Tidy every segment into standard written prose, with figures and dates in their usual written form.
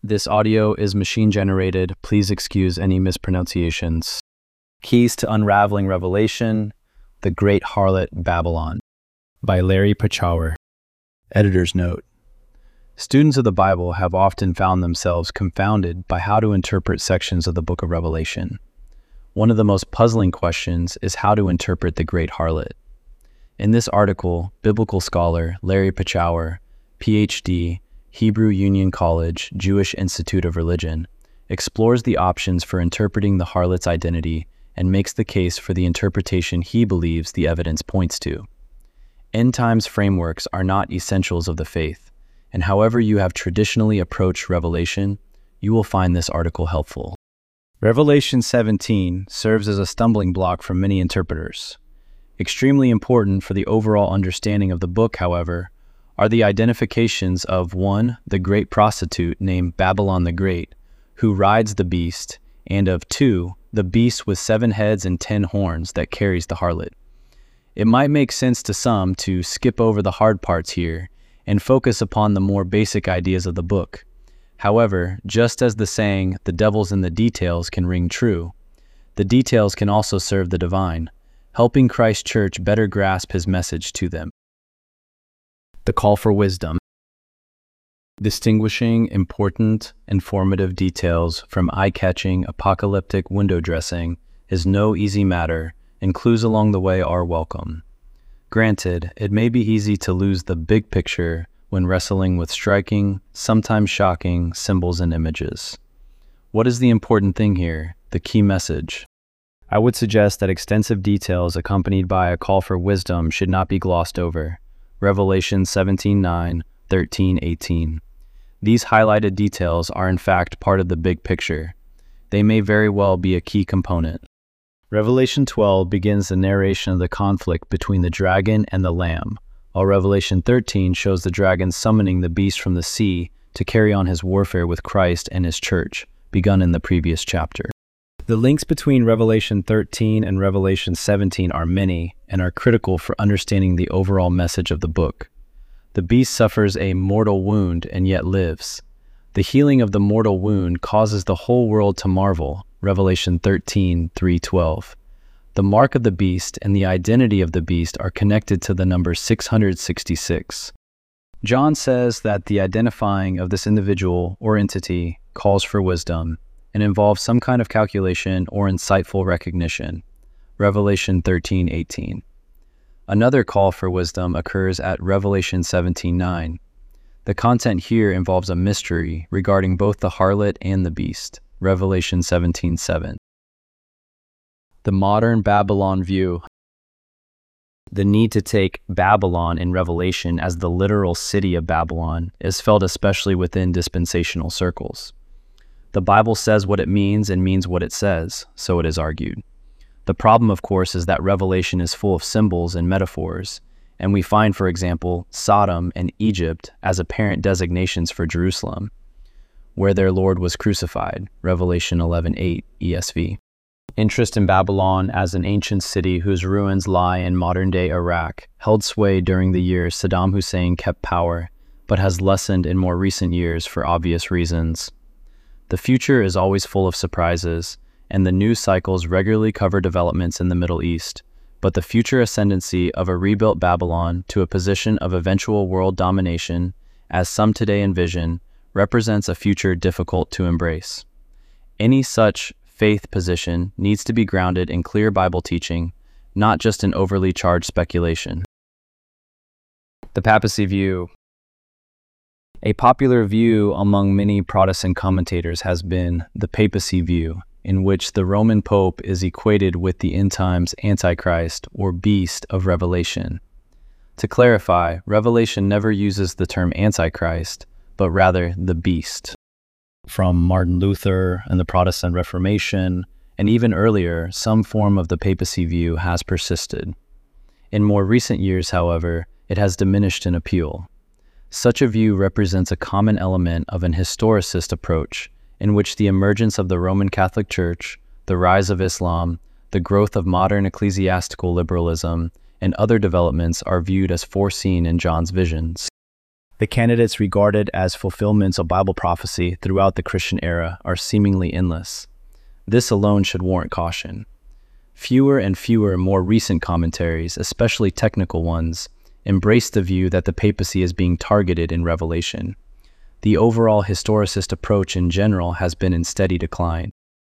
This audio is machine generated. Please excuse any mispronunciations. Keys to Unraveling Revelation, The Great Harlot Babylon, by Larry Pichauer. Editor's note. Students of the Bible have often found themselves confounded by how to interpret sections of the book of Revelation. One of the most puzzling questions is how to interpret the Great Harlot. In this article, biblical scholar Larry Pichauer, Ph.D., Hebrew Union College, Jewish Institute of Religion, explores the options for interpreting the harlot's identity and makes the case for the interpretation he believes the evidence points to. End times frameworks are not essentials of the faith, and however you have traditionally approached Revelation, you will find this article helpful. Revelation 17 serves as a stumbling block for many interpreters. Extremely important for the overall understanding of the book, however, are the identifications of 1, the great prostitute named Babylon the Great, who rides the beast, and of 2, the beast with 7 heads and 10 horns that carries the harlot. It might make sense to some to skip over the hard parts here and focus upon the more basic ideas of the book. However, just as the saying, "the devil's in the details," can ring true, the details can also serve the divine, helping Christ Church better grasp his message to them. The call for wisdom. Distinguishing important, informative details from eye-catching apocalyptic window dressing is no easy matter, and clues along the way are welcome. Granted, it may be easy to lose the big picture when wrestling with striking, sometimes shocking, symbols and images. What is the important thing here, the key message? I would suggest that extensive details accompanied by a call for wisdom should not be glossed over. Revelation 17:9, 13:18. These highlighted details are in fact part of the big picture. They may very well be a key component. Revelation 12 begins the narration of the conflict between the dragon and the lamb, while Revelation 13 shows the dragon summoning the beast from the sea to carry on his warfare with Christ and his church, begun in the previous chapter. The links between Revelation 13 and Revelation 17 are many and are critical for understanding the overall message of the book. The beast suffers a mortal wound and yet lives. The healing of the mortal wound causes the whole world to marvel, Revelation 13, 3-12. The mark of the beast and the identity of the beast are connected to the number 666. John says that the identifying of this individual or entity calls for wisdom and involves some kind of calculation or insightful recognition, Revelation 13:18. Another call for wisdom occurs at Revelation 17:9. The content here involves a mystery regarding both the harlot and the beast, Revelation 17:7. The modern Babylon view. The need to take Babylon in Revelation as the literal city of Babylon is felt especially within dispensational circles. The Bible says what it means and means what it says, so it is argued. The problem, of course, is that Revelation is full of symbols and metaphors, and we find, for example, Sodom and Egypt as apparent designations for Jerusalem, where their Lord was crucified, Revelation 11:8 ESV. Interest in Babylon as an ancient city whose ruins lie in modern-day Iraq held sway during the years Saddam Hussein kept power, but has lessened in more recent years for obvious reasons. The future is always full of surprises, and the news cycles regularly cover developments in the Middle East, but the future ascendancy of a rebuilt Babylon to a position of eventual world domination, as some today envision, represents a future difficult to embrace. Any such faith position needs to be grounded in clear Bible teaching, not just in overly charged speculation. The papacy view. A popular view among many Protestant commentators has been the papacy view, in which the Roman Pope is equated with the end times Antichrist or beast of Revelation. To clarify, Revelation never uses the term Antichrist, but rather the beast. From Martin Luther and the Protestant Reformation, and even earlier, some form of the papacy view has persisted. In more recent years, however, it has diminished in appeal. Such a view represents a common element of an historicist approach in which the emergence of the Roman Catholic Church, the rise of Islam, the growth of modern ecclesiastical liberalism, and other developments are viewed as foreseen in John's visions. The candidates regarded as fulfillments of Bible prophecy throughout the Christian era are seemingly endless. This alone should warrant caution. Fewer and fewer more recent commentaries, especially technical ones, embrace the view that the papacy is being targeted in Revelation. The overall historicist approach in general has been in steady decline.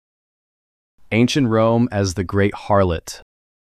Ancient Rome as the Great Harlot.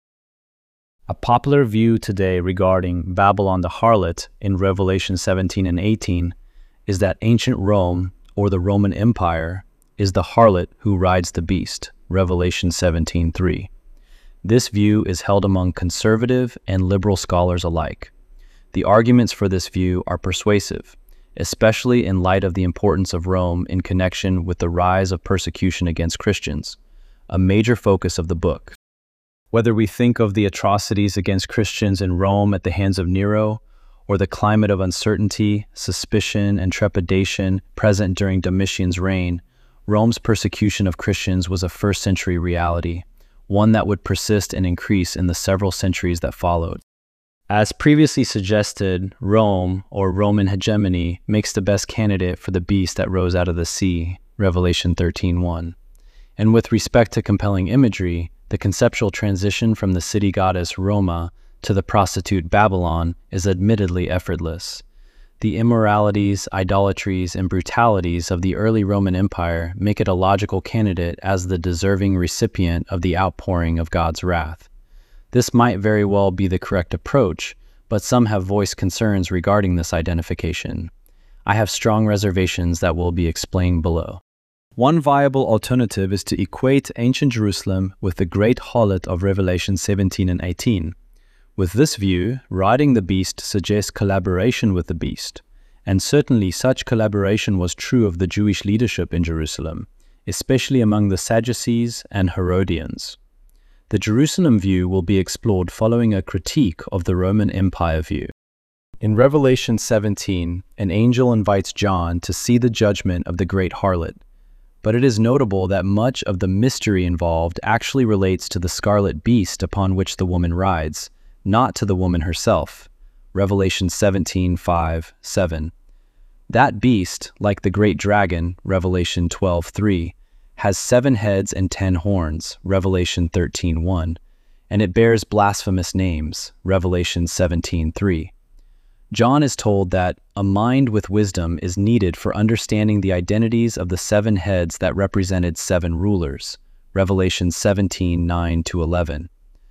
A popular view today regarding Babylon the harlot in Revelation 17 and 18 is that ancient Rome, or the Roman Empire, is the harlot who rides the beast, Revelation 17:3. This view is held among conservative and liberal scholars alike. The arguments for this view are persuasive, especially in light of the importance of Rome in connection with the rise of persecution against Christians, a major focus of the book. Whether we think of the atrocities against Christians in Rome at the hands of Nero, or the climate of uncertainty, suspicion, and trepidation present during Domitian's reign, Rome's persecution of Christians was a first-century reality, one that would persist and increase in the several centuries that followed. As previously suggested, Rome, or Roman hegemony, makes the best candidate for the beast that rose out of the sea, Revelation 13:1. And with respect to compelling imagery, the conceptual transition from the city goddess Roma to the prostitute Babylon is admittedly effortless. The immoralities, idolatries, and brutalities of the early Roman Empire make it a logical candidate as the deserving recipient of the outpouring of God's wrath. This might very well be the correct approach, but some have voiced concerns regarding this identification. I have strong reservations that will be explained below. One viable alternative is to equate ancient Jerusalem with the great harlot of Revelation 17 and 18. With this view, riding the beast suggests collaboration with the beast, and certainly such collaboration was true of the Jewish leadership in Jerusalem, especially among the Sadducees and Herodians. The Jerusalem view will be explored following a critique of the Roman Empire view. In Revelation 17, an angel invites John to see the judgment of the great harlot, but it is notable that much of the mystery involved actually relates to the scarlet beast upon which the woman rides, not to the woman herself. Revelation 17:5-7. That beast, like the great dragon, Revelation 12:3, has 7 heads and 10 horns, Revelation 13:1, and it bears blasphemous names, Revelation 17:3. John is told that a mind with wisdom is needed for understanding the identities of the 7 heads that represented 7 rulers, Revelation 17:9-11.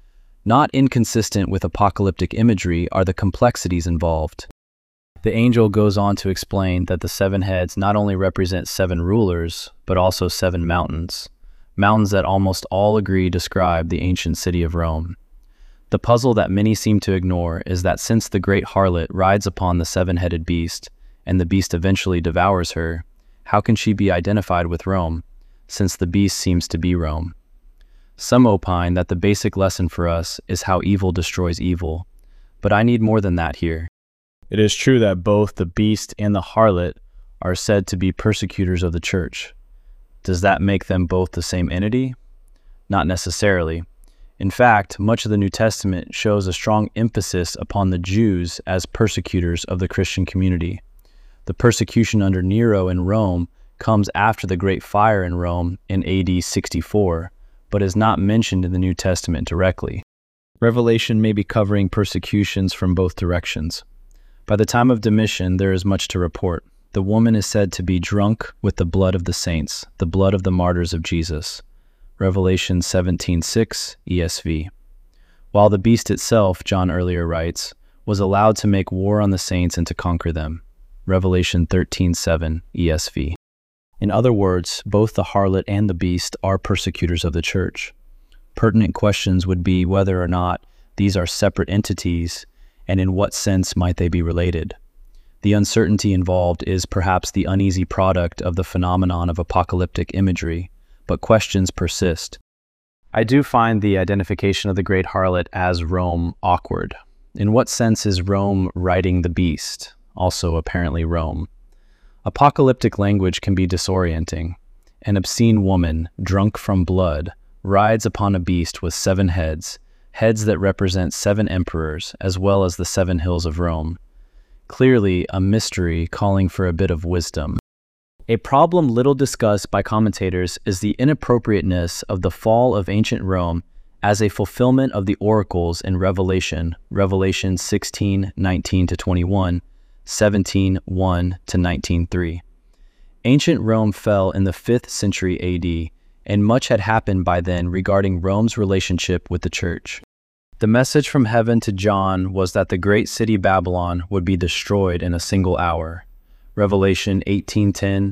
Not inconsistent with apocalyptic imagery are the complexities involved. The angel goes on to explain that the 7 heads not only represent 7 rulers, but also 7 mountains, mountains that almost all agree describe the ancient city of Rome. The puzzle that many seem to ignore is that since the great harlot rides upon the 7-headed beast, and the beast eventually devours her, how can she be identified with Rome, since the beast seems to be Rome? Some opine that the basic lesson for us is how evil destroys evil, but I need more than that here. It is true that both the beast and the harlot are said to be persecutors of the church. Does that make them both the same entity? Not necessarily. In fact, much of the New Testament shows a strong emphasis upon the Jews as persecutors of the Christian community. The persecution under Nero in Rome comes after the Great Fire in Rome in AD 64, but is not mentioned in the New Testament directly. Revelation may be covering persecutions from both directions. By the time of Domitian, there is much to report. The woman is said to be drunk with the blood of the saints, the blood of the martyrs of Jesus. Revelation 17:6 ESV. While the beast itself, John earlier writes, was allowed to make war on the saints and to conquer them. Revelation 13:7 ESV. In other words, both the harlot and the beast are persecutors of the church. Pertinent questions would be whether or not these are separate entities, and in what sense might they be related. The uncertainty involved is perhaps the uneasy product of the phenomenon of apocalyptic imagery, but questions persist. I do find the identification of the great harlot as Rome awkward. In what sense is Rome riding the beast? Also apparently Rome. Apocalyptic language can be disorienting. An obscene woman, drunk from blood, rides upon a beast with 7 heads, heads that represent 7 emperors, as well as the 7 hills of Rome. clearly a mystery calling for a bit of wisdom. A problem little discussed by commentators is the inappropriateness of the fall of ancient Rome as a fulfillment of the oracles in Revelation 16:19-21, 17:1-19:3. Ancient Rome fell in the 5th century AD, and much had happened by then regarding Rome's relationship with the church. The message from heaven to John was that the great city Babylon would be destroyed in a single hour. Revelation 18:10,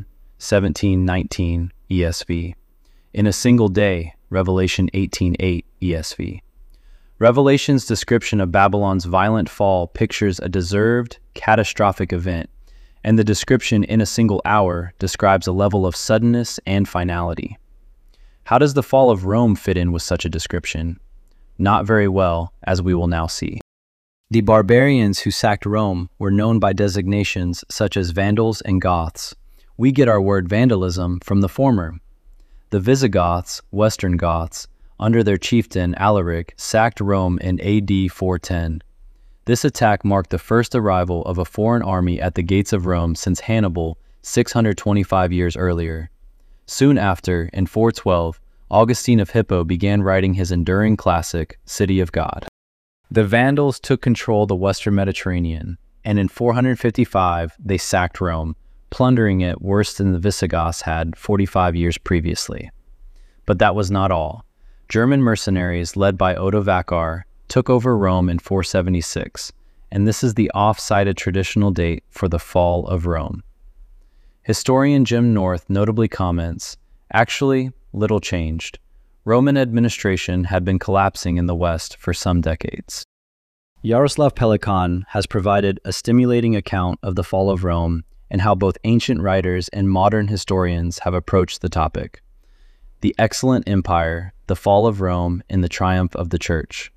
17:19 ESV. In a single day, Revelation 18:8 ESV. Revelation's description of Babylon's violent fall pictures a deserved, catastrophic event, and the description in a single hour describes a level of suddenness and finality. How does the fall of Rome fit in with such a description? Not very well, as we will now see. The barbarians who sacked Rome were known by designations such as Vandals and Goths. We get our word vandalism from the former. The Visigoths, Western Goths, under their chieftain Alaric, sacked Rome in AD 410. This attack marked the first arrival of a foreign army at the gates of Rome since Hannibal 625 years earlier. Soon after, in 412, Augustine of Hippo began writing his enduring classic, City of God. The Vandals took control of the Western Mediterranean, and in 455 they sacked Rome, plundering it worse than the Visigoths had 45 years previously. But that was not all. German mercenaries led by Odovacar took over Rome in 476, and this is the off-cited traditional date for the fall of Rome. Historian Jim North notably comments, "Actually, little changed. Roman administration had been collapsing in the West for some decades." Yaroslav Pelikan has provided a stimulating account of the fall of Rome and how both ancient writers and modern historians have approached the topic. The Excellent Empire, The Fall of Rome, and the Triumph of the Church,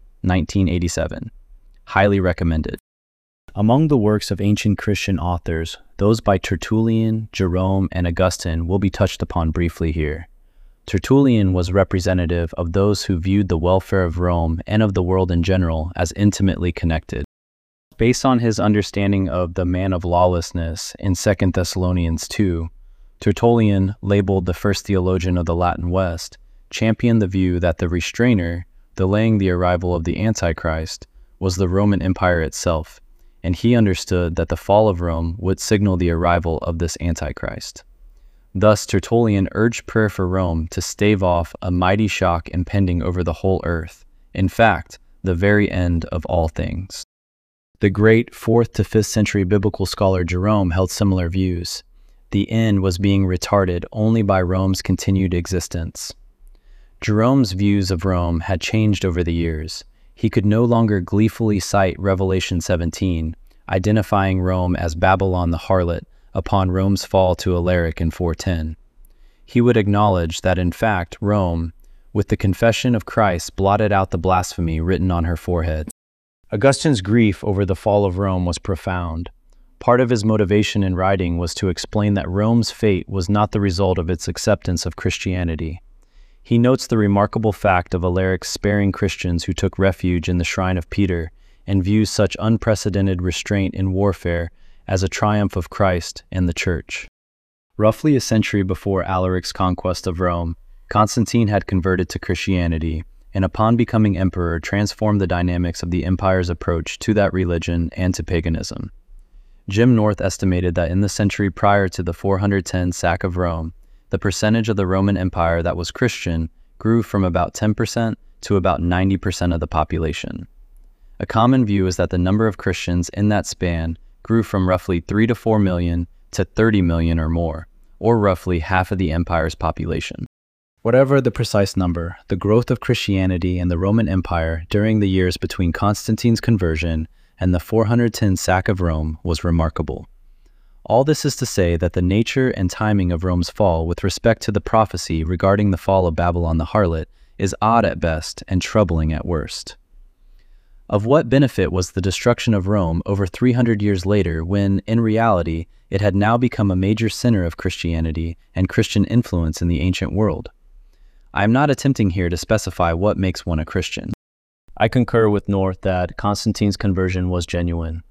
1987. Highly recommended. Among the works of ancient Christian authors, those by Tertullian, Jerome, and Augustine will be touched upon briefly here. Tertullian was representative of those who viewed the welfare of Rome and of the world in general as intimately connected. Based on his understanding of the man of lawlessness in 2 Thessalonians 2, Tertullian, labeled the first theologian of the Latin West, championed the view that the restrainer, delaying the arrival of the Antichrist, was the Roman Empire itself, and he understood that the fall of Rome would signal the arrival of this Antichrist. Thus, Tertullian urged prayer for Rome to stave off a mighty shock impending over the whole earth, in fact, the very end of all things. The great 4th to 5th century biblical scholar Jerome held similar views. The end was being retarded only by Rome's continued existence. Jerome's views of Rome had changed over the years. He could no longer gleefully cite Revelation 17, identifying Rome as Babylon the harlot upon Rome's fall to Alaric in 410. He would acknowledge that in fact Rome, with the confession of Christ, blotted out the blasphemy written on her forehead. Augustine's grief over the fall of Rome was profound. Part of his motivation in writing was to explain that Rome's fate was not the result of its acceptance of Christianity. He notes the remarkable fact of Alaric sparing Christians who took refuge in the shrine of Peter and views such unprecedented restraint in warfare as a triumph of Christ and the Church. Roughly a century before Alaric's conquest of Rome, Constantine had converted to Christianity, and upon becoming emperor transformed the dynamics of the empire's approach to that religion and to paganism. Jim North estimated that in the century prior to the 410 sack of Rome, the percentage of the Roman Empire that was Christian grew from about 10% to about 90% of the population. A common view is that the number of Christians in that span grew from roughly 3 to 4 million to 30 million or more, or roughly half of the empire's population. Whatever the precise number, the growth of Christianity in the Roman Empire during the years between Constantine's conversion and the 410 sack of Rome was remarkable. All this is to say that the nature and timing of Rome's fall with respect to the prophecy regarding the fall of Babylon the harlot is odd at best and troubling at worst. Of what benefit was the destruction of Rome over 300 years later when, in reality, it had now become a major center of Christianity and Christian influence in the ancient world? I am not attempting here to specify what makes one a Christian. I concur with North that Constantine's conversion was genuine.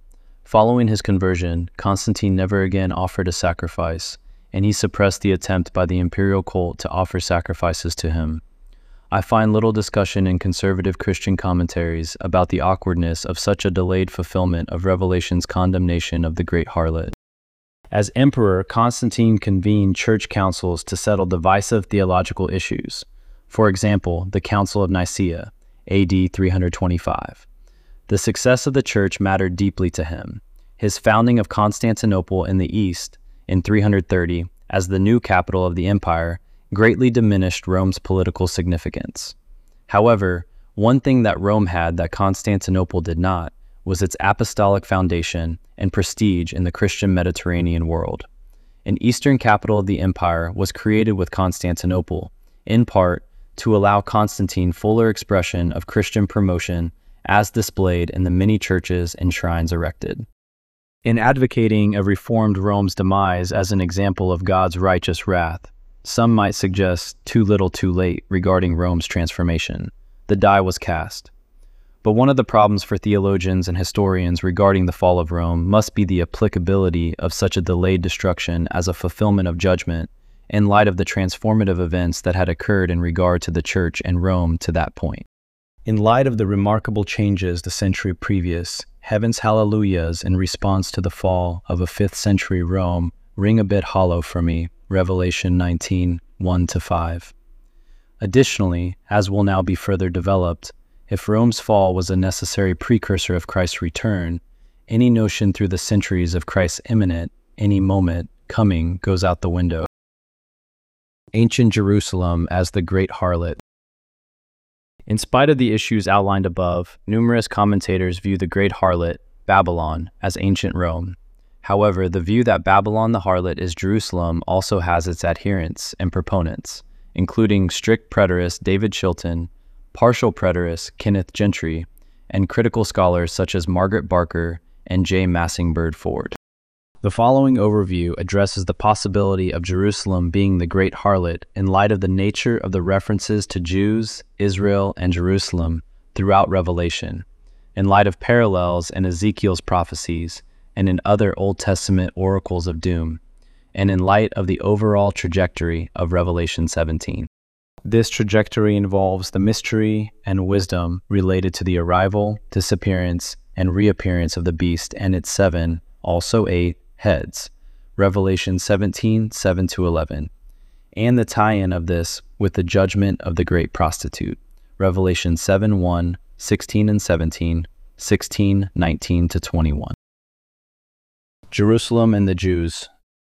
Following his conversion, Constantine never again offered a sacrifice, and he suppressed the attempt by the imperial cult to offer sacrifices to him. I find little discussion in conservative Christian commentaries about the awkwardness of such a delayed fulfillment of Revelation's condemnation of the great harlot. As emperor, Constantine convened church councils to settle divisive theological issues. For example, the Council of Nicaea, AD 325. The success of the church mattered deeply to him. His founding of Constantinople in the east, in 330, as the new capital of the empire, greatly diminished Rome's political significance. However, one thing that Rome had that Constantinople did not was its apostolic foundation and prestige in the Christian Mediterranean world. An eastern capital of the empire was created with Constantinople, in part to allow Constantine fuller expression of Christian promotion as displayed in the many churches and shrines erected. In advocating a reformed Rome's demise as an example of God's righteous wrath, some might suggest too little too late regarding Rome's transformation. The die was cast. But one of the problems for theologians and historians regarding the fall of Rome must be the applicability of such a delayed destruction as a fulfillment of judgment in light of the transformative events that had occurred in regard to the Church and Rome to that point. In light of the remarkable changes the century previous, heaven's hallelujahs in response to the fall of a 5th century Rome ring a bit hollow for me, Revelation 19, 1-5. Additionally, as will now be further developed, if Rome's fall was a necessary precursor of Christ's return, any notion through the centuries of Christ's imminent, any moment, coming goes out the window. Ancient Jerusalem as the Great Harlot. In spite of the issues outlined above, numerous commentators view the Great Harlot, Babylon, as ancient Rome. However, the view that Babylon the harlot is Jerusalem also has its adherents and proponents, including strict preterist David Chilton, partial preterist Kenneth Gentry, and critical scholars such as Margaret Barker and J. Massingbird Ford. The following overview addresses the possibility of Jerusalem being the Great Harlot in light of the nature of the references to Jews, Israel, and Jerusalem throughout Revelation, in light of parallels in Ezekiel's prophecies and in other Old Testament oracles of doom, and in light of the overall trajectory of Revelation 17. This trajectory involves the mystery and wisdom related to the arrival, disappearance, and reappearance of the beast and its 7, also 8, heads, Revelation 17, 7-11, and the tie-in of this with the judgment of the great prostitute, Revelation 7, 1, 16 and 17, 16, 19-21. Jerusalem and the Jews.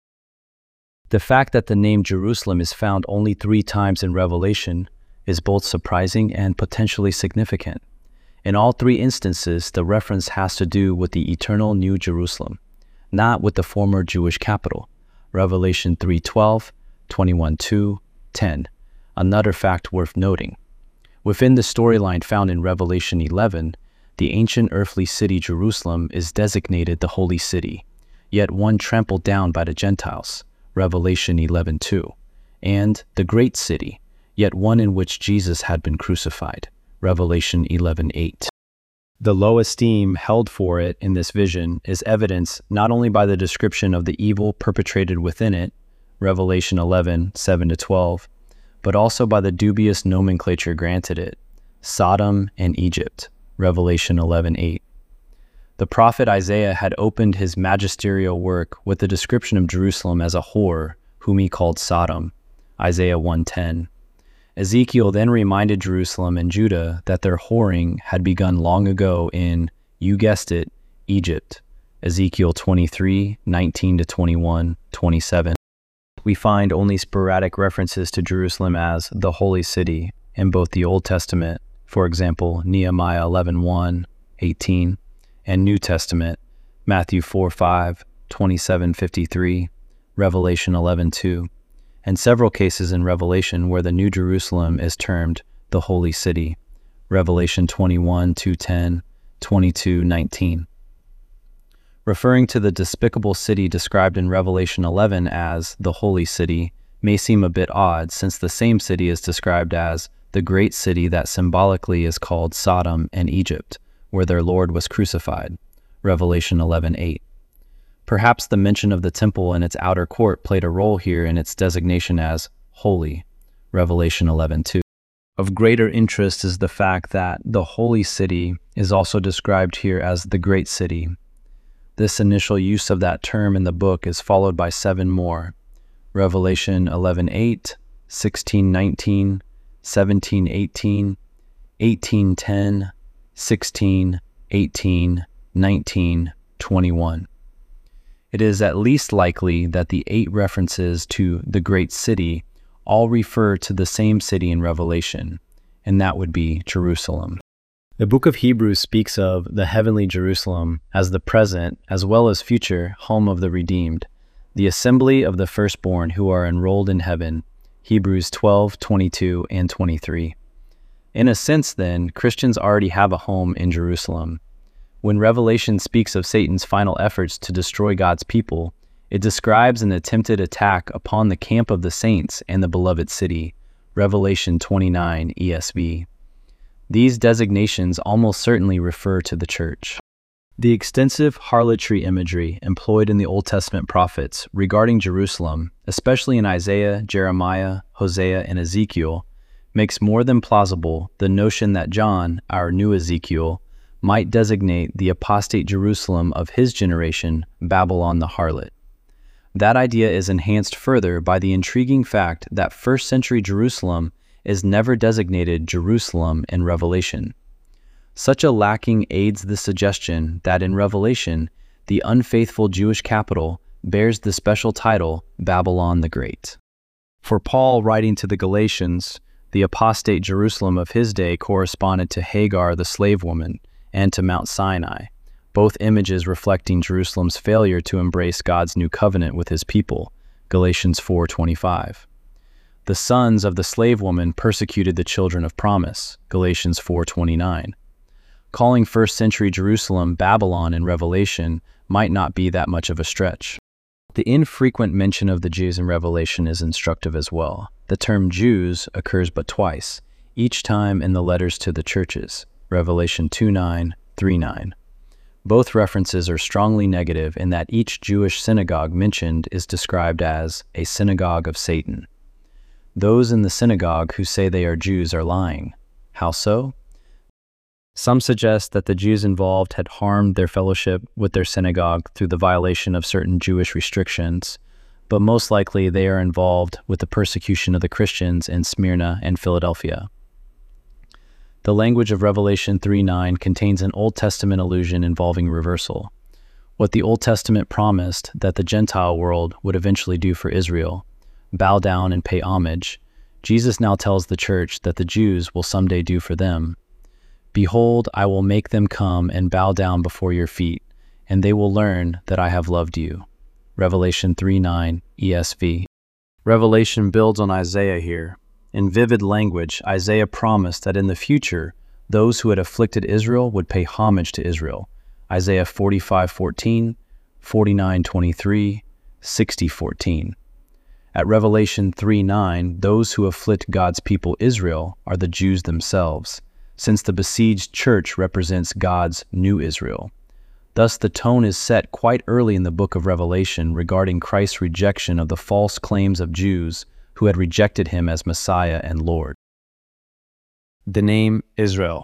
The fact that the name Jerusalem is found only 3 times in Revelation is both surprising and potentially significant. In all 3 instances, the reference has to do with the eternal New Jerusalem, not with the former Jewish capital, Revelation 3:12, 21:2, 10, another fact worth noting. Within the storyline found in Revelation 11, the ancient earthly city Jerusalem is designated the Holy City, yet one trampled down by the Gentiles, Revelation 11:2, and the Great City, yet one in which Jesus had been crucified, Revelation 11:8. The low esteem held for it in this vision is evidenced not only by the description of the evil perpetrated within it, Revelation 11, 7-12, but also by the dubious nomenclature granted it, Sodom and Egypt, Revelation 11:8. The prophet Isaiah had opened his magisterial work with the description of Jerusalem as a whore, whom he called Sodom, Isaiah 1:10. Ezekiel then reminded Jerusalem and Judah that their whoring had begun long ago in, you guessed it, Egypt, Ezekiel 23, 19-21, 27. We find only sporadic references to Jerusalem as the Holy City in both the Old Testament, for example, Nehemiah 11:1, 18, and New Testament, Matthew 4:5, 27:53, Revelation 11:2, and several cases in Revelation where the New Jerusalem is termed the Holy City, Revelation 21, 2:10, 22:19. Referring to the despicable city described in Revelation 11 as the Holy City may seem a bit odd, since the same city is described as the great city that symbolically is called Sodom and Egypt, where their Lord was crucified, Revelation 11:8. Perhaps the mention of the temple and its outer court played a role here in its designation as holy, Revelation 11:2. Of greater interest is the fact that the holy city is also described here as the great city. This initial use of that term in the book is followed by 7 more, Revelation 11:8, 16:19, 17:18, 18:10, 16, 18, 19, 21. It is at least likely that the 8 references to the great city all refer to the same city in Revelation, and that would be Jerusalem. The book of Hebrews speaks of the heavenly Jerusalem as the present as well as future home of the redeemed, the assembly of the firstborn who are enrolled in heaven, Hebrews 12:22 and 23. In a sense, then, Christians already have a home in Jerusalem. When Revelation speaks of Satan's final efforts to destroy God's people, it describes an attempted attack upon the camp of the saints and the beloved city, Revelation 29 ESV. These designations almost certainly refer to the church. The extensive harlotry imagery employed in the Old Testament prophets regarding Jerusalem, especially in Isaiah, Jeremiah, Hosea, and Ezekiel, makes more than plausible the notion that John, our new Ezekiel, might designate the apostate Jerusalem of his generation, Babylon the harlot. That idea is enhanced further by the intriguing fact that first-century Jerusalem is never designated Jerusalem in Revelation. Such a lacking aids the suggestion that in Revelation, the unfaithful Jewish capital bears the special title Babylon the Great. For Paul, writing to the Galatians, the apostate Jerusalem of his day corresponded to Hagar the slave woman and to Mount Sinai, both images reflecting Jerusalem's failure to embrace God's new covenant with his people, Galatians 4:25. The sons of the slave woman persecuted the children of promise, Galatians 4:29. Calling first-century Jerusalem Babylon in Revelation might not be that much of a stretch. The infrequent mention of the Jews in Revelation is instructive as well. The term Jews occurs but twice, each time in the letters to the churches, Revelation 2:9, 3:9. Both references are strongly negative in that each Jewish synagogue mentioned is described as a synagogue of Satan. Those in the synagogue who say they are Jews are lying. How so? Some suggest that the Jews involved had harmed their fellowship with their synagogue through the violation of certain Jewish restrictions, but most likely they are involved with the persecution of the Christians in Smyrna and Philadelphia. The language of Revelation 3:9 contains an Old Testament allusion involving reversal. What the Old Testament promised that the Gentile world would eventually do for Israel, bow down and pay homage, Jesus now tells the church that the Jews will someday do for them. Behold, I will make them come and bow down before your feet, and they will learn that I have loved you. Revelation 3:9 ESV. Revelation builds on Isaiah here. In vivid language, Isaiah promised that in the future, those who had afflicted Israel would pay homage to Israel. Isaiah 45:14, 49:23, 60:14. At Revelation 3:9, those who afflict God's people Israel are the Jews themselves, since the besieged church represents God's new Israel. Thus, the tone is set quite early in the book of Revelation regarding Christ's rejection of the false claims of Jews who had rejected him as Messiah and Lord. The name Israel.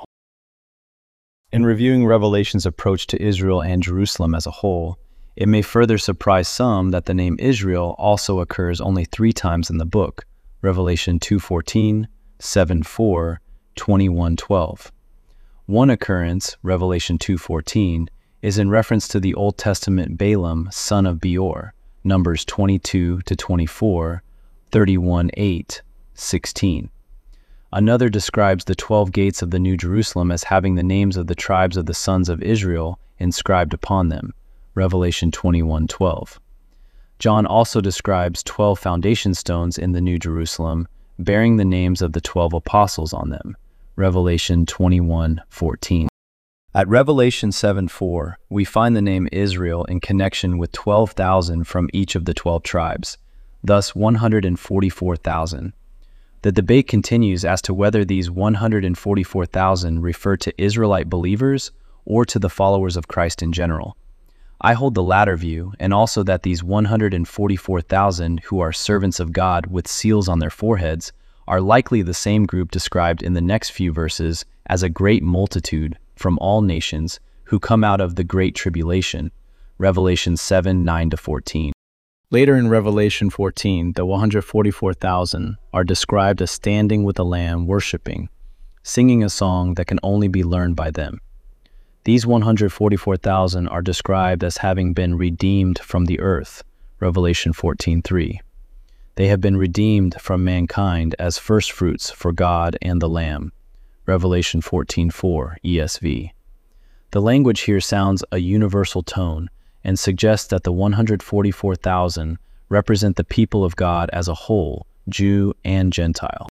In reviewing Revelation's approach to Israel and Jerusalem as a whole, it may further surprise some that the name Israel also occurs only 3 times in the book, Revelation 2:14, 7:4, 21:12. One occurrence, Revelation 2:14, is in reference to the Old Testament Balaam, son of Beor, Numbers 22-24, 31:8, 16. Another describes the 12 gates of the New Jerusalem as having the names of the tribes of the sons of Israel inscribed upon them, Revelation 21:12. John also describes 12 foundation stones in the New Jerusalem, bearing the names of the 12 apostles on them, Revelation 21:14. At Revelation 7:4, we find the name Israel in connection with 12,000 from each of the 12 tribes, thus 144,000. The debate continues as to whether these 144,000 refer to Israelite believers or to the followers of Christ in general. I hold the latter view, and also that these 144,000 who are servants of God with seals on their foreheads are likely the same group described in the next few verses as a great multitude from all nations who come out of the great tribulation, Revelation 7:9-14. Later in Revelation 14, the 144,000 are described as standing with the Lamb worshiping, singing a song that can only be learned by them. These 144,000 are described as having been redeemed from the earth, Revelation 14:3. They have been redeemed from mankind as firstfruits for God and the Lamb, Revelation 14:4 ESV. The language here sounds a universal tone and suggests that the 144,000 represent the people of God as a whole, Jew and Gentile.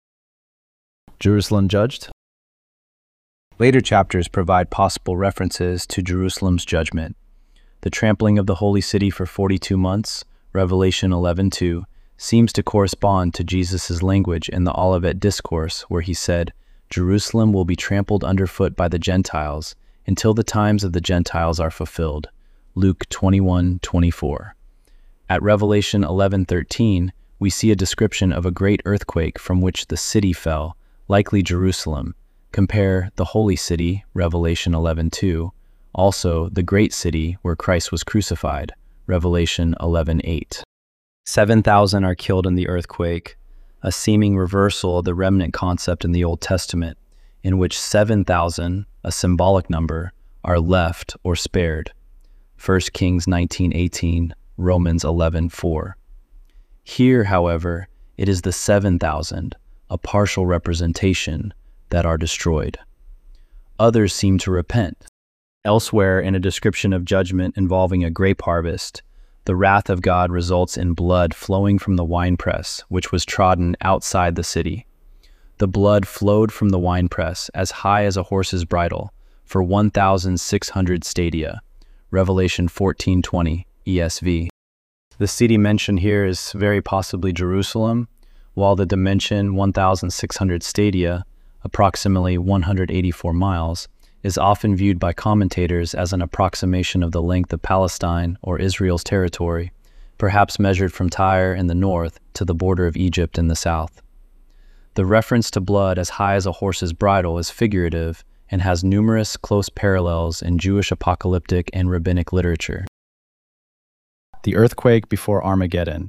Jerusalem judged. Later chapters provide possible references to Jerusalem's judgment. The trampling of the holy city for 42 months, Revelation 11:2, seems to correspond to Jesus' language in the Olivet Discourse, where he said, "Jerusalem will be trampled underfoot by the Gentiles until the times of the Gentiles are fulfilled," Luke 21:24. At Revelation 11:13, we see a description of a great earthquake from which the city fell, likely Jerusalem. Compare the holy city, Revelation 11:2, also the great city where Christ was crucified, Revelation 11:8. 7,000 are killed in the earthquake, a seeming reversal of the remnant concept in the Old Testament, in which 7,000, a symbolic number, are left or spared, 1 Kings 19:18, Romans 11:4. Here, however, it is the 7,000, a partial representation, that are destroyed. Others seem to repent. Elsewhere, in a description of judgment involving a grape harvest, the wrath of God results in blood flowing from the winepress, which was trodden outside the city. The blood flowed from the winepress as high as a horse's bridle for 1,600 stadia, Revelation 14:20 ESV. The city mentioned here is very possibly Jerusalem, while the dimension 1,600 stadia, approximately 184 miles, is often viewed by commentators as an approximation of the length of Palestine or Israel's territory, perhaps measured from Tyre in the north to the border of Egypt in the south. The reference to blood as high as a horse's bridle is figurative and has numerous close parallels in Jewish apocalyptic and rabbinic literature. The earthquake before Armageddon.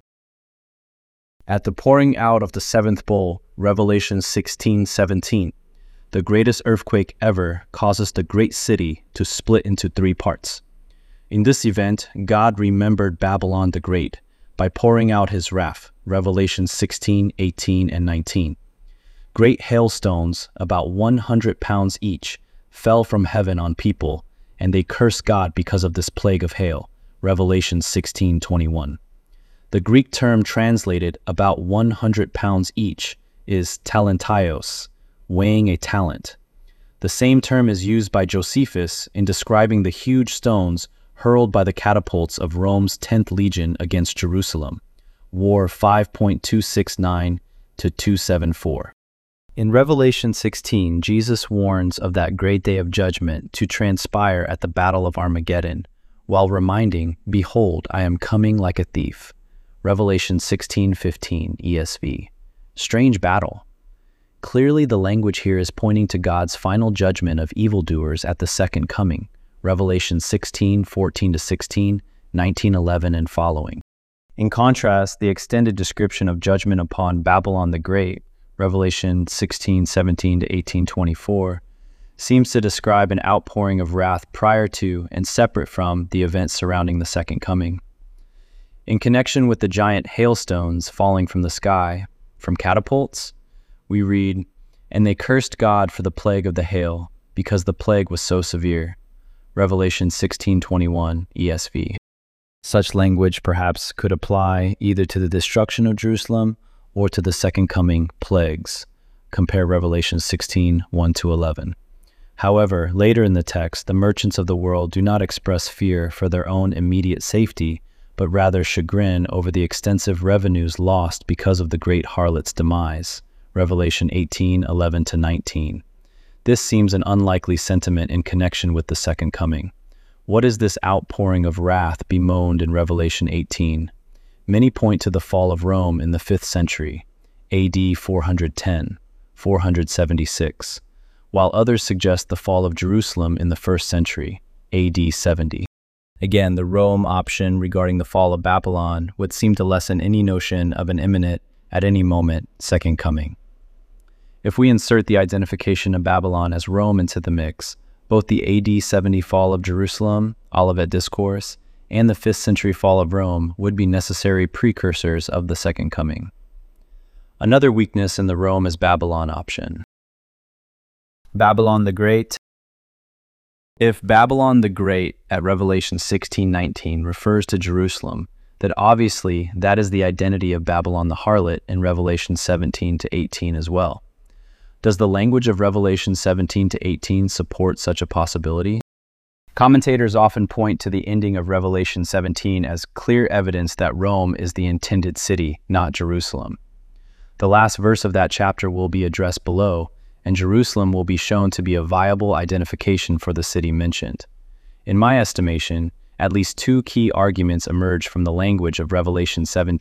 At the pouring out of the seventh bowl, Revelation 16:17, the greatest earthquake ever causes the great city to split into 3 parts. In this event, God remembered Babylon the Great by pouring out his wrath, Revelation 16:18 and 19. Great hailstones, about 100 pounds each, fell from heaven on people, and they cursed God because of this plague of hail, Revelation 16:21. The Greek term translated about 100 pounds each is talentios, weighing a talent. The same term is used by Josephus in describing the huge stones hurled by the catapults of Rome's 10th Legion against Jerusalem, War 5.269 to 274. In Revelation 16, Jesus warns of that great day of judgment to transpire at the Battle of Armageddon, while reminding, "Behold, I am coming like a thief." Revelation 16:15 ESV. Strange battle. Clearly, the language here is pointing to God's final judgment of evildoers at the second coming, Revelation 16:14-16, 19:11 and following. In contrast, the extended description of judgment upon Babylon the Great, Revelation 16:17-18:24, seems to describe an outpouring of wrath prior to and separate from the events surrounding the second coming. In connection with the giant hailstones falling from the sky, from catapults, we read, "And they cursed God for the plague of the hail, because the plague was so severe." Revelation 16:21 ESV. Such language perhaps could apply either to the destruction of Jerusalem or to the second coming plagues. Compare Revelation 16:1-11. However, later in the text, the merchants of the world do not express fear for their own immediate safety, but rather chagrin over the extensive revenues lost because of the great harlot's demise, Revelation 18:11-19. This seems an unlikely sentiment in connection with the second coming. What is this outpouring of wrath bemoaned in Revelation 18? Many point to the fall of Rome in the 5th century, AD 410, 476, while others suggest the fall of Jerusalem in the 1st century, AD 70. Again, the Rome option regarding the fall of Babylon would seem to lessen any notion of an imminent, at any moment, second coming. If we insert the identification of Babylon as Rome into the mix, both the AD 70 fall of Jerusalem, Olivet Discourse, and the 5th century fall of Rome would be necessary precursors of the second coming. Another weakness in the Rome is Babylon option. Babylon the Great. If Babylon the Great at Revelation 16:19 refers to Jerusalem, then obviously that is the identity of Babylon the harlot in Revelation 17-18 as well. Does the language of Revelation 17-18 support such a possibility? Commentators often point to the ending of Revelation 17 as clear evidence that Rome is the intended city, not Jerusalem. The last verse of that chapter will be addressed below, and Jerusalem will be shown to be a viable identification for the city mentioned. In my estimation, at least two key arguments emerge from the language of Revelation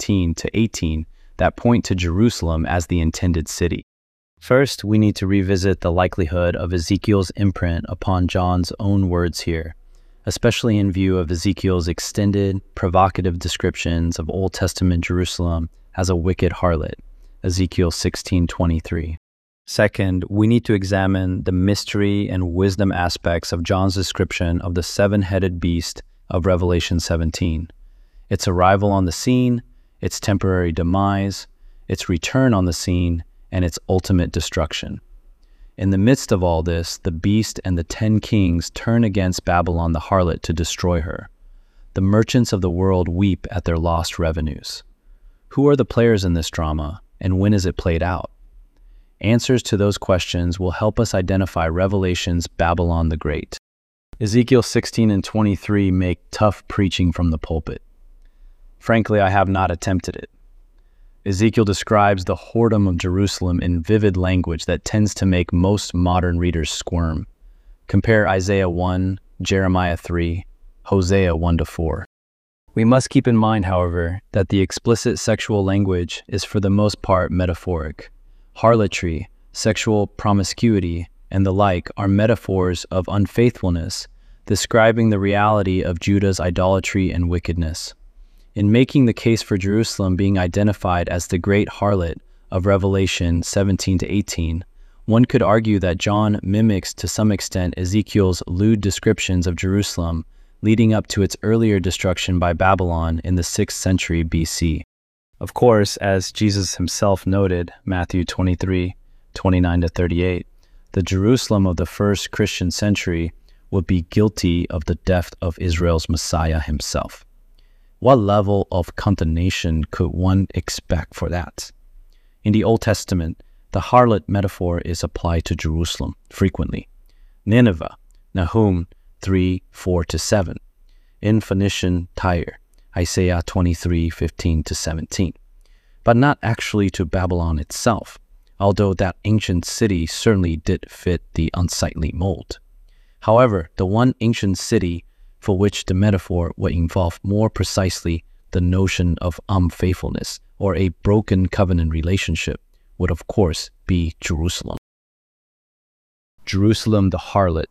17-18 that point to Jerusalem as the intended city. First, we need to revisit the likelihood of Ezekiel's imprint upon John's own words here, especially in view of Ezekiel's extended, provocative descriptions of Old Testament Jerusalem as a wicked harlot, Ezekiel 16:23. Second, we need to examine the mystery and wisdom aspects of John's description of the seven-headed beast of Revelation 17, its arrival on the scene, its temporary demise, its return on the scene, and its ultimate destruction. In the midst of all this, the beast and the 10 kings turn against Babylon the harlot to destroy her. The merchants of the world weep at their lost revenues. Who are the players in this drama, and when is it played out? Answers to those questions will help us identify Revelation's Babylon the Great. Ezekiel 16:23 make tough preaching from the pulpit. Frankly, I have not attempted it. Ezekiel describes the whoredom of Jerusalem in vivid language that tends to make most modern readers squirm. Compare Isaiah 1, Jeremiah 3, Hosea 1-4. We must keep in mind, however, that the explicit sexual language is for the most part metaphoric. Harlotry, sexual promiscuity, and the like are metaphors of unfaithfulness, describing the reality of Judah's idolatry and wickedness. In making the case for Jerusalem being identified as the great harlot of Revelation 17-18, one could argue that John mimics to some extent Ezekiel's lewd descriptions of Jerusalem leading up to its earlier destruction by Babylon in the 6th century BC. Of course, as Jesus himself noted, Matthew 23:29-38, the Jerusalem of the first Christian century would be guilty of the death of Israel's Messiah himself. What level of condemnation could one expect for that? In the Old Testament, the harlot metaphor is applied to Jerusalem frequently. Nineveh, Nahum 3:4-7. In Phoenician Tyre, Isaiah 23:15-17. But not actually to Babylon itself, although that ancient city certainly did fit the unsightly mold. However, the one ancient city for which the metaphor would involve more precisely the notion of unfaithfulness or a broken covenant relationship would of course be Jerusalem. Jerusalem the harlot.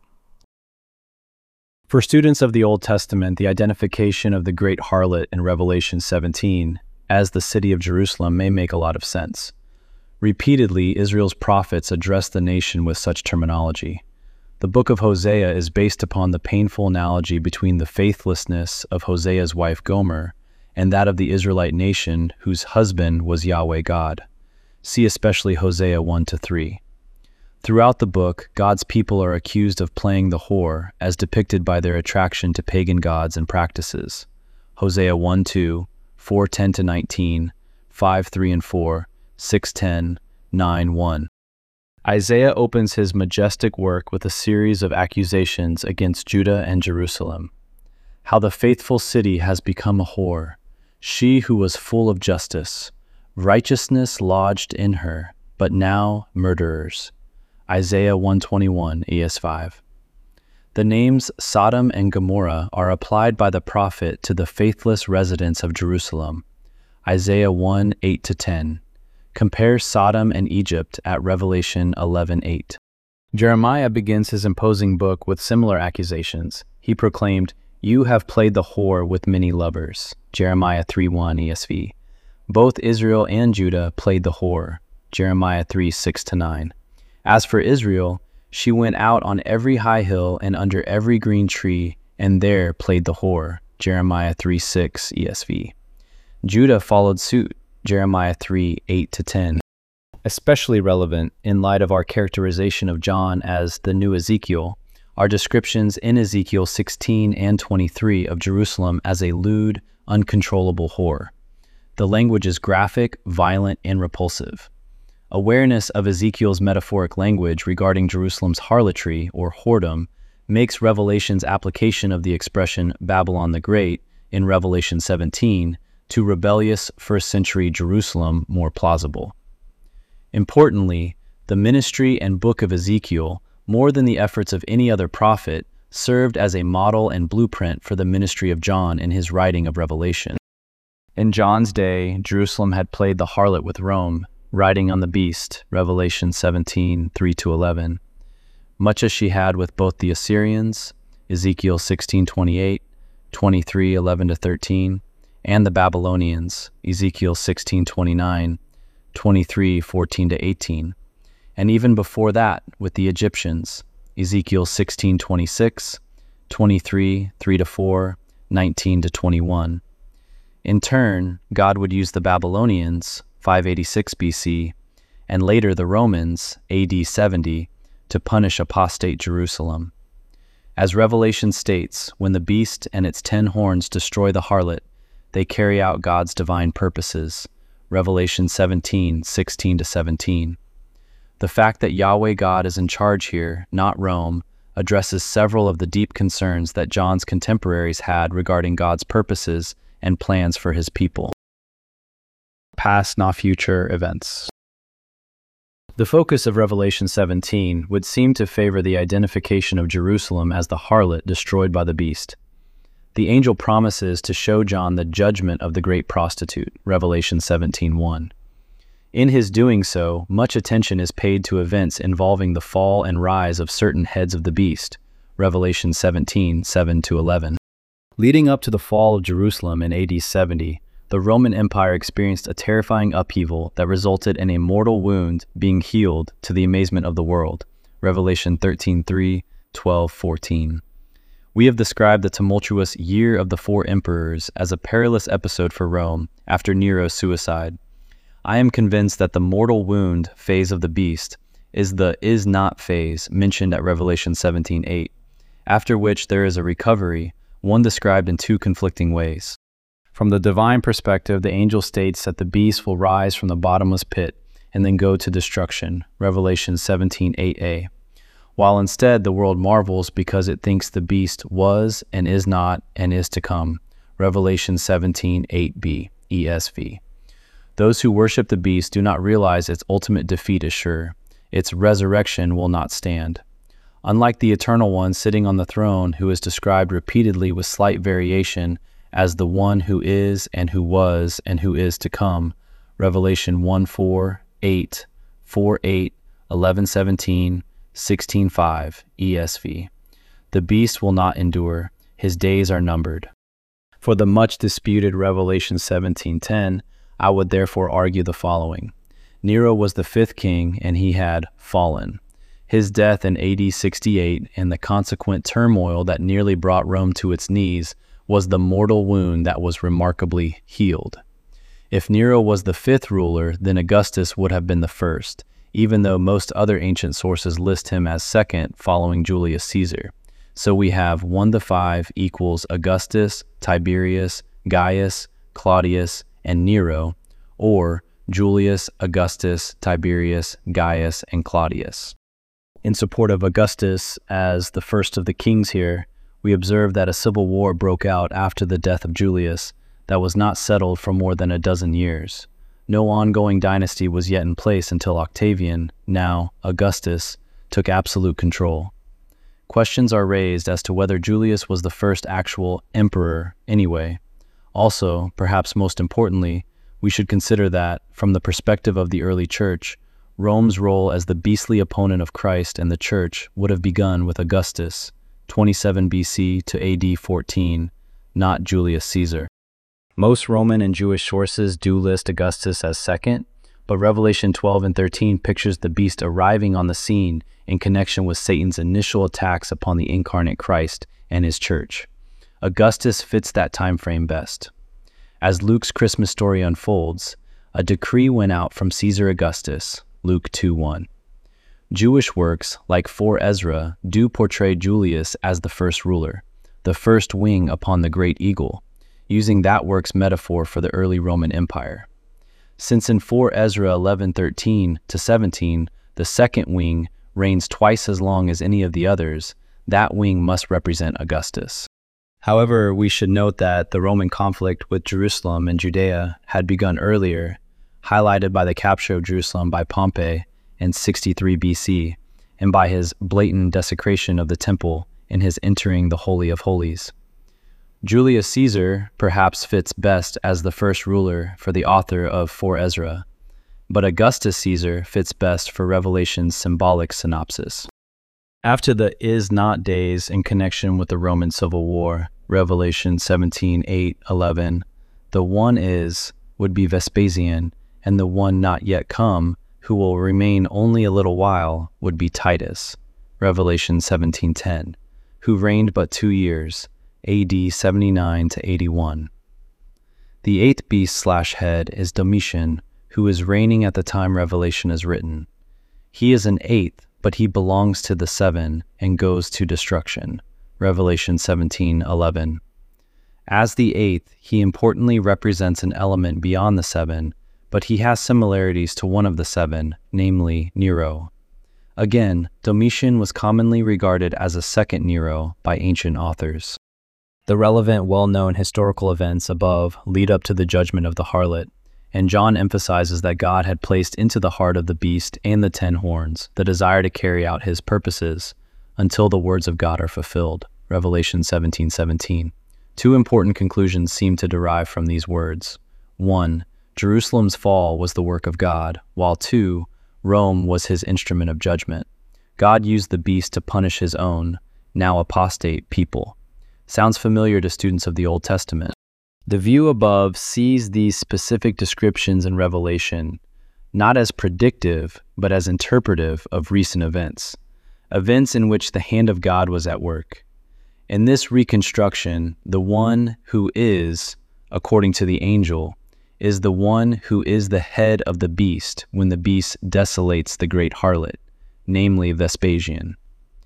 For students of the Old Testament, the identification of the great harlot in Revelation 17 as the city of Jerusalem may make a lot of sense. Repeatedly, Israel's prophets address the nation with such terminology. The book of Hosea is based upon the painful analogy between the faithlessness of Hosea's wife Gomer and that of the Israelite nation whose husband was Yahweh God. See especially Hosea 1-3. Throughout the book, God's people are accused of playing the whore as depicted by their attraction to pagan gods and practices. Hosea 1-2, 4:10-19, 5:3-4, 6:10, 9:1. Isaiah opens his majestic work with a series of accusations against Judah and Jerusalem. How the faithful city has become a whore, she who was full of justice, righteousness lodged in her, but now murderers. Isaiah 121 ES5. The names Sodom and Gomorrah are applied by the prophet to the faithless residents of Jerusalem. Isaiah 1, 8-10. Compare Sodom and Egypt at Revelation 11:8. Jeremiah begins his imposing book with similar accusations. He proclaimed, "You have played the whore with many lovers." Jeremiah 3:1 ESV. Both Israel and Judah played the whore. Jeremiah 3:6-9. As for Israel, she went out on every high hill and under every green tree, and there played the whore. Jeremiah 3:6 ESV. Judah followed suit. Jeremiah 3:8-10. Especially relevant in light of our characterization of John as the new Ezekiel, are descriptions in Ezekiel 16 and 23 of Jerusalem as a lewd, uncontrollable whore. The language is graphic, violent, and repulsive. Awareness of Ezekiel's metaphoric language regarding Jerusalem's harlotry, or whoredom, makes Revelation's application of the expression Babylon the Great in Revelation 17 to rebellious first-century Jerusalem more plausible. Importantly, the ministry and book of Ezekiel, more than the efforts of any other prophet, served as a model and blueprint for the ministry of John in his writing of Revelation. In John's day, Jerusalem had played the harlot with Rome, riding on the beast, Revelation 17, 3-11, much as she had with both the Assyrians, Ezekiel 16:28, 23:11-13, and the Babylonians, Ezekiel 16:29, 23:14-18, and even before that with the Egyptians, Ezekiel 16:26, 23, 3-4, 19-21. In turn, God would use the Babylonians, 586 BC, and later the Romans, AD 70, to punish apostate Jerusalem. As Revelation states, when the beast and its 10 horns destroy the harlot, they carry out God's divine purposes. Revelation 17, 16-17. The fact that Yahweh God is in charge here, not Rome, addresses several of the deep concerns that John's contemporaries had regarding God's purposes and plans for his people. Past, not future events. The focus of Revelation 17 would seem to favor the identification of Jerusalem as the harlot destroyed by the beast. The angel promises to show John the judgment of the great prostitute, Revelation 17:1. In his doing so, much attention is paid to events involving the fall and rise of certain heads of the beast, Revelation 17, 7-11. Leading up to the fall of Jerusalem in AD 70, the Roman Empire experienced a terrifying upheaval that resulted in a mortal wound being healed to the amazement of the world, Revelation 13:3, 12-14. We have described the tumultuous Year of the Four Emperors as a perilous episode for Rome after Nero's suicide. I am convinced that the mortal wound phase of the beast is the is not phase mentioned at Revelation 17:8, after which there is a recovery, one described in two conflicting ways. From the divine perspective, the angel states that the beast will rise from the bottomless pit and then go to destruction, Revelation 17:8a, while instead the world marvels because it thinks the beast was and is not and is to come, Revelation 17:8b, ESV. Those who worship the beast do not realize its ultimate defeat is sure. Its resurrection will not stand. Unlike the Eternal One sitting on the throne, who is described repeatedly with slight variation as the one who is and who was and who is to come, Revelation 1:4, 8, 4:8, 11:17, 16:5, ESV. The beast will not endure. His days are numbered. For the much disputed Revelation 17:10, I would therefore argue the following. Nero was the 5th king, and he had fallen. His death in AD 68 and the consequent turmoil that nearly brought Rome to its knees was the mortal wound that was remarkably healed. If Nero was the 5th ruler, then Augustus would have been the 1st, even though most other ancient sources list him as 2nd following Julius Caesar. So we have 1-5 equals Augustus, Tiberius, Gaius, Claudius, and Nero, or Julius, Augustus, Tiberius, Gaius, and Claudius. In support of Augustus as the first of the kings here, we observe that a civil war broke out after the death of Julius that was not settled for more than a dozen years. No ongoing dynasty was yet in place until Octavian, now Augustus, took absolute control. Questions are raised as to whether Julius was the first actual emperor anyway. Also, perhaps most importantly, we should consider that, from the perspective of the early church, Rome's role as the beastly opponent of Christ and the church would have begun with Augustus, 27 BC to AD 14, not Julius Caesar. Most Roman and Jewish sources do list Augustus as second, but Revelation 12 and 13 pictures the beast arriving on the scene in connection with Satan's initial attacks upon the incarnate Christ and his church. Augustus fits that time frame best. As Luke's Christmas story unfolds, a decree went out from Caesar Augustus, Luke 2:1. Jewish works, like 4 Ezra, do portray Julius as the first ruler, the first wing upon the great eagle, using that work's metaphor for the early Roman Empire. Since in 4 Ezra 11:13 to 17, the second wing reigns twice as long as any of the others, that wing must represent Augustus. However, we should note that the Roman conflict with Jerusalem and Judea had begun earlier, highlighted by the capture of Jerusalem by Pompey in 63 BC, and by his blatant desecration of the temple and his entering the Holy of Holies. Julius Caesar perhaps fits best as the first ruler for the author of 4 Ezra, but Augustus Caesar fits best for Revelation's symbolic synopsis. After the is-not days in connection with the Roman Civil War, Revelation 17:8-11, the one is would be Vespasian, and the one not yet come, who will remain only a little while, would be Titus, Revelation 17:10, who reigned but 2 years, AD 79 to 81. The eighth beast/head is Domitian, who is reigning at the time Revelation is written. He is an eighth, but he belongs to the 7 and goes to destruction, Revelation 17:11. As the eighth, he importantly represents an element beyond the 7, but he has similarities to one of the 7, namely Nero. Again, Domitian was commonly regarded as a second Nero by ancient authors. The relevant, well-known historical events above lead up to the judgment of the harlot, and John emphasizes that God had placed into the heart of the beast and the 10 horns the desire to carry out his purposes until the words of God are fulfilled, Revelation 17:17. Two important conclusions seem to derive from these words. 1. Jerusalem's fall was the work of God, while 2. Rome was his instrument of judgment. God used the beast to punish his own, now apostate, people. Sounds familiar to students of the Old Testament. The view above sees these specific descriptions in Revelation not as predictive, but as interpretive of recent events, events in which the hand of God was at work. In this reconstruction, the one who is, according to the angel, is the one who is the head of the beast when the beast desolates the great harlot, namely Vespasian.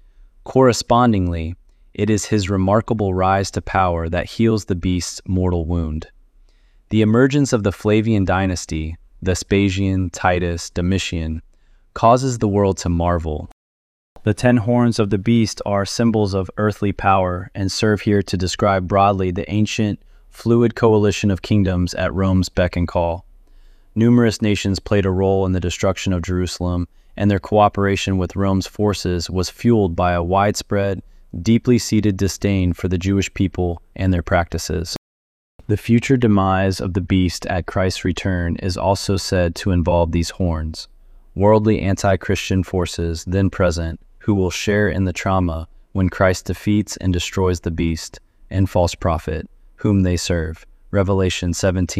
Correspondingly, it is his remarkable rise to power that heals the beast's mortal wound. The emergence of the Flavian dynasty, Vespasian, Titus, Domitian, causes the world to marvel. The 10 horns of the beast are symbols of earthly power and serve here to describe broadly the ancient, fluid coalition of kingdoms at Rome's beck and call. Numerous nations played a role in the destruction of Jerusalem, and their cooperation with Rome's forces was fueled by a widespread, deeply seated disdain for the Jewish people and their practices. The future demise of the beast at Christ's return is also said to involve these horns, worldly anti-Christian forces then present who will share in the trauma when Christ defeats and destroys the beast and false prophet, whom they serve. Revelation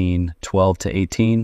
17:12-18,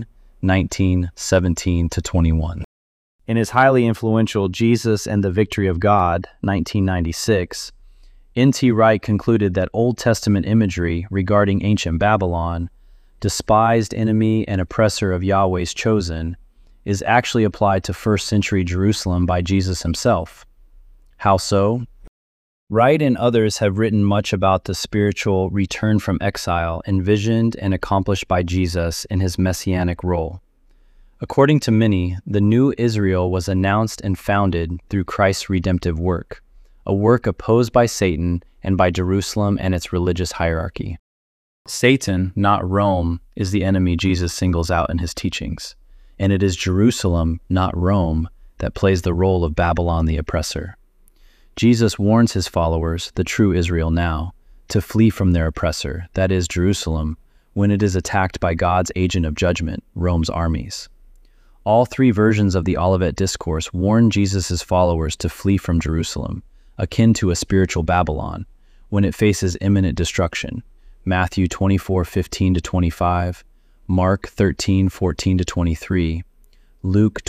19:17-21. In his highly influential Jesus and the Victory of God, 1996, N.T. Wright concluded that Old Testament imagery regarding ancient Babylon, despised enemy and oppressor of Yahweh's chosen, is actually applied to first-century Jerusalem by Jesus himself. How so? Wright and others have written much about the spiritual return from exile envisioned and accomplished by Jesus in his messianic role. According to many, the new Israel was announced and founded through Christ's redemptive work, a work opposed by Satan and by Jerusalem and its religious hierarchy. Satan, not Rome, is the enemy Jesus singles out in his teachings, and it is Jerusalem, not Rome, that plays the role of Babylon the oppressor. Jesus warns his followers, the true Israel now, to flee from their oppressor, that is Jerusalem, when it is attacked by God's agent of judgment, Rome's armies. All three versions of the Olivet Discourse warn Jesus' followers to flee from Jerusalem, akin to a spiritual Babylon, when it faces imminent destruction. Matthew 24:15-25, Mark 13:14-23, Luke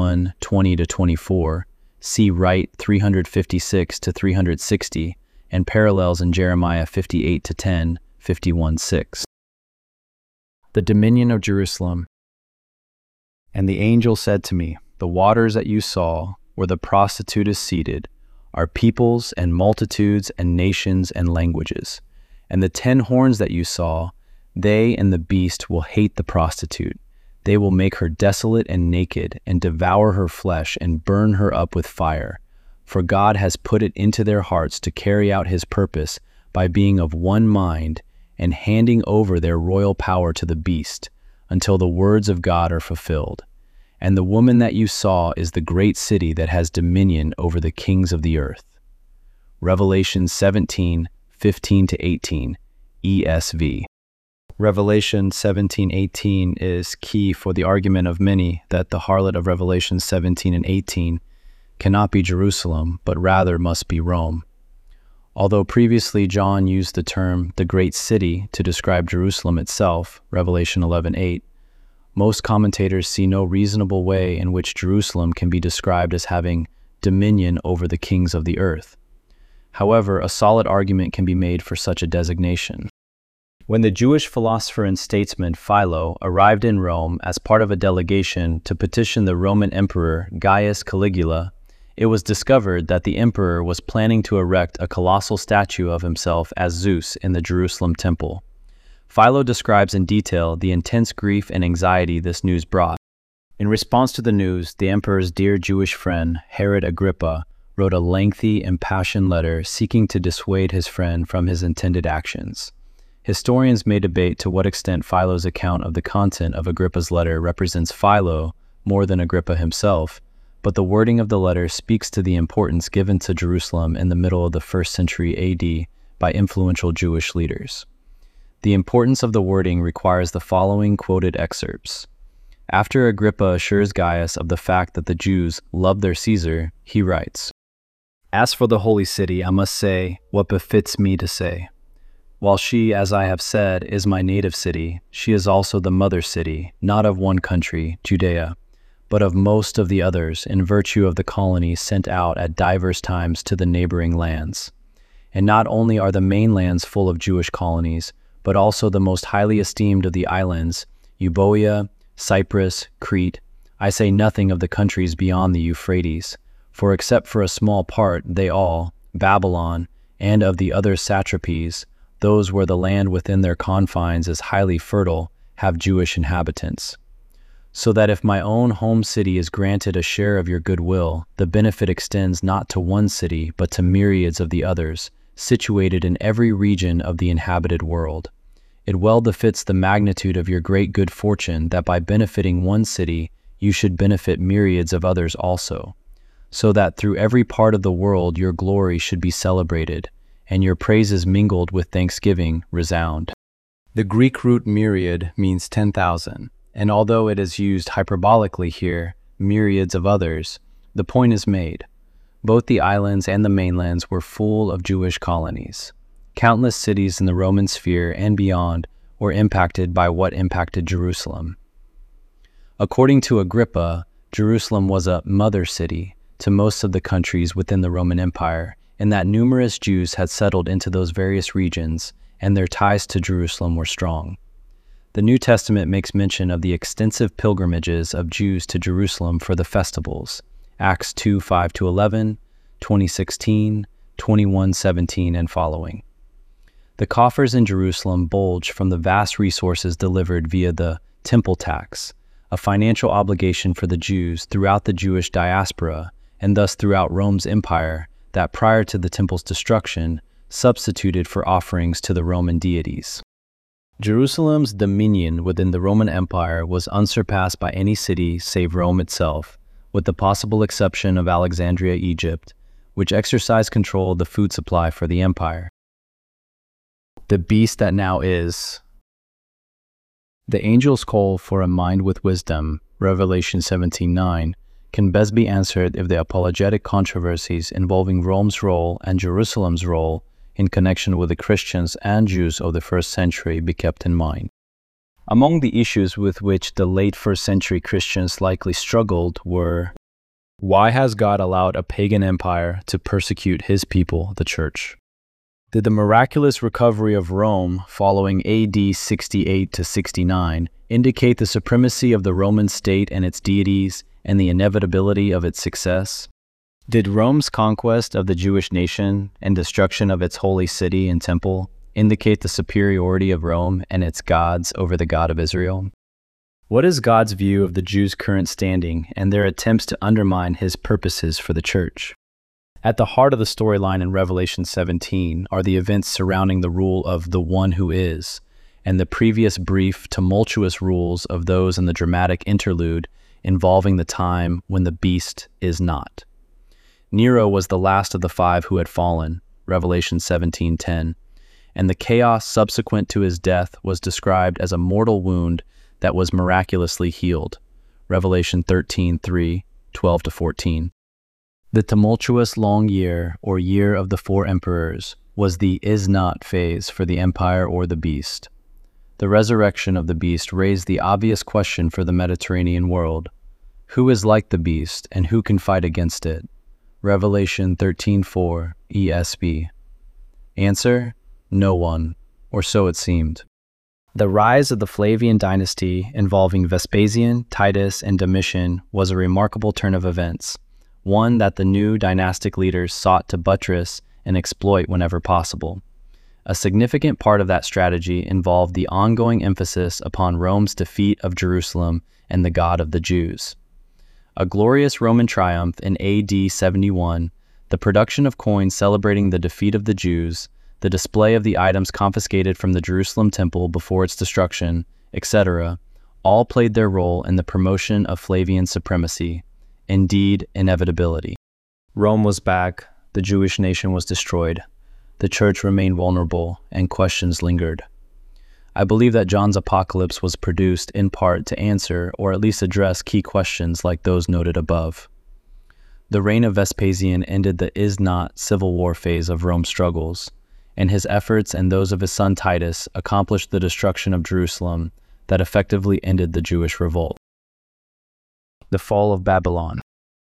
21:20-24, see Wright 356-360, and parallels in Jeremiah 58:10, 51:6. The dominion of Jerusalem. And the angel said to me, the waters that you saw, where the prostitute is seated, are peoples and multitudes and nations and languages. And the 10 horns that you saw, they and the beast will hate the prostitute. They will make her desolate and naked, and devour her flesh and burn her up with fire. For God has put it into their hearts to carry out his purpose by being of one mind and handing over their royal power to the beast, until the words of God are fulfilled. And the woman that you saw is the great city that has dominion over the kings of the earth. Revelation 17:15-18, ESV. Revelation 17:18 is key for the argument of many that the harlot of Revelation 17 and 18 cannot be Jerusalem, but rather must be Rome. Although previously John used the term the great city to describe Jerusalem itself, Revelation 11:8, most commentators see no reasonable way in which Jerusalem can be described as having dominion over the kings of the earth. However, a solid argument can be made for such a designation. When the Jewish philosopher and statesman Philo arrived in Rome as part of a delegation to petition the Roman Emperor Gaius Caligula, it was discovered that the emperor was planning to erect a colossal statue of himself as Zeus in the Jerusalem temple. Philo describes in detail the intense grief and anxiety this news brought. In response to the news, the emperor's dear Jewish friend, Herod Agrippa, wrote a lengthy, impassioned letter seeking to dissuade his friend from his intended actions. Historians may debate to what extent Philo's account of the content of Agrippa's letter represents Philo more than Agrippa himself, but the wording of the letter speaks to the importance given to Jerusalem in the middle of the 1st century AD by influential Jewish leaders. The importance of the wording requires the following quoted excerpts. After Agrippa assures Gaius of the fact that the Jews love their Caesar, he writes, "As for the holy city, I must say what befits me to say. While she, as I have said, is my native city, she is also the mother city, not of one country, Judea, but of most of the others, in virtue of the colonies sent out at divers times to the neighboring lands. And not only are the mainlands full of Jewish colonies, but also the most highly esteemed of the islands, Euboea, Cyprus, Crete. I say nothing of the countries beyond the Euphrates, for except for a small part, they all, Babylon, and of the other satrapies, those where the land within their confines is highly fertile, have Jewish inhabitants. So that if my own home city is granted a share of your goodwill, the benefit extends not to one city, but to myriads of the others, situated in every region of the inhabited world. It well befits the magnitude of your great good fortune that by benefiting one city, you should benefit myriads of others also, so that through every part of the world your glory should be celebrated, and your praises mingled with thanksgiving resound." The Greek root myriad means 10,000, and although it is used hyperbolically here, myriads of others, the point is made. Both the islands and the mainlands were full of Jewish colonies. Countless cities in the Roman sphere and beyond were impacted by what impacted Jerusalem. According to Agrippa, Jerusalem was a mother city to most of the countries within the Roman Empire, in that numerous Jews had settled into those various regions, and their ties to Jerusalem were strong. The New Testament makes mention of the extensive pilgrimages of Jews to Jerusalem for the festivals, Acts 2:5-11, 20:16, 21:17, and following. The coffers in Jerusalem bulge from the vast resources delivered via the temple tax, a financial obligation for the Jews throughout the Jewish diaspora, and thus throughout Rome's empire that prior to the temple's destruction substituted for offerings to the Roman deities. Jerusalem's dominion within the Roman Empire was unsurpassed by any city save Rome itself, with the possible exception of Alexandria, Egypt, which exercised control of the food supply for the empire. The beast that now is. The angel's call for a mind with wisdom, Revelation 17:9, can best be answered if the apologetic controversies involving Rome's role and Jerusalem's role in connection with the Christians and Jews of the first century be kept in mind. Among the issues with which the late first century Christians likely struggled were: why has God allowed a pagan empire to persecute his people, the church? Did the miraculous recovery of Rome following AD 68 to 69 indicate the supremacy of the Roman state and its deities and the inevitability of its success? Did Rome's conquest of the Jewish nation and destruction of its holy city and temple indicate the superiority of Rome and its gods over the God of Israel? What is God's view of the Jews' current standing and their attempts to undermine his purposes for the church? At the heart of the storyline in Revelation 17 are the events surrounding the rule of the One Who Is, and the previous brief, tumultuous rules of those in the dramatic interlude involving the time when the beast is not. Nero was the last of the 5 who had fallen, Revelation 17:10, and the chaos subsequent to his death was described as a mortal wound that was miraculously healed, Revelation 13:3, 12-14. The tumultuous long year, or year of the 4 emperors, was the is-not phase for the empire or the beast. The resurrection of the beast raised the obvious question for the Mediterranean world: who is like the beast and who can fight against it? Revelation 13:4, ESV. Answer: no one, or so it seemed. The rise of the Flavian dynasty involving Vespasian, Titus, and Domitian was a remarkable turn of events, one that the new dynastic leaders sought to buttress and exploit whenever possible. A significant part of that strategy involved the ongoing emphasis upon Rome's defeat of Jerusalem and the God of the Jews. A glorious Roman triumph in AD 71, the production of coins celebrating the defeat of the Jews, the display of the items confiscated from the Jerusalem temple before its destruction, etc., all played their role in the promotion of Flavian supremacy, indeed inevitability. Rome was back, the Jewish nation was destroyed, the church remained vulnerable, and questions lingered. I believe that John's Apocalypse was produced in part to answer or at least address key questions like those noted above. The reign of Vespasian ended the is-not civil war phase of Rome's struggles, and his efforts and those of his son Titus accomplished the destruction of Jerusalem that effectively ended the Jewish revolt. The fall of Babylon.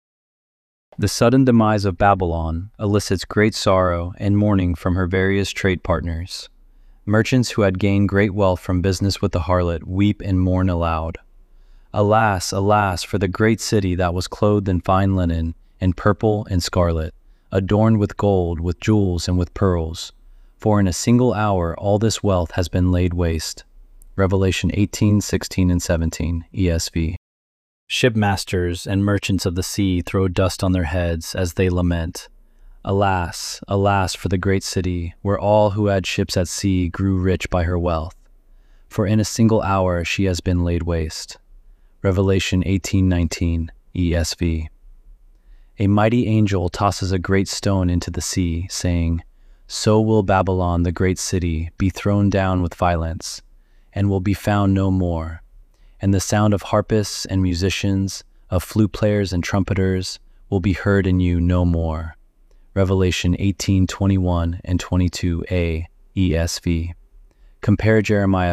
The sudden demise of Babylon elicits great sorrow and mourning from her various trade partners. Merchants who had gained great wealth from business with the harlot weep and mourn aloud. Alas, alas, for the great city that was clothed in fine linen, in purple and scarlet, adorned with gold, with jewels, and with pearls. For in a single hour all this wealth has been laid waste. Revelation 18:16 and 17, ESV. Shipmasters and merchants of the sea throw dust on their heads as they lament. Alas, alas for the great city, where all who had ships at sea grew rich by her wealth. For in a single hour she has been laid waste. Revelation 18:19, ESV. A mighty angel tosses a great stone into the sea, saying, "So will Babylon, the great city, be thrown down with violence, and will be found no more. And the sound of harpists and musicians, of flute players and trumpeters, will be heard in you no more." Revelation 18:21 and 22a, ESV. Compare Jeremiah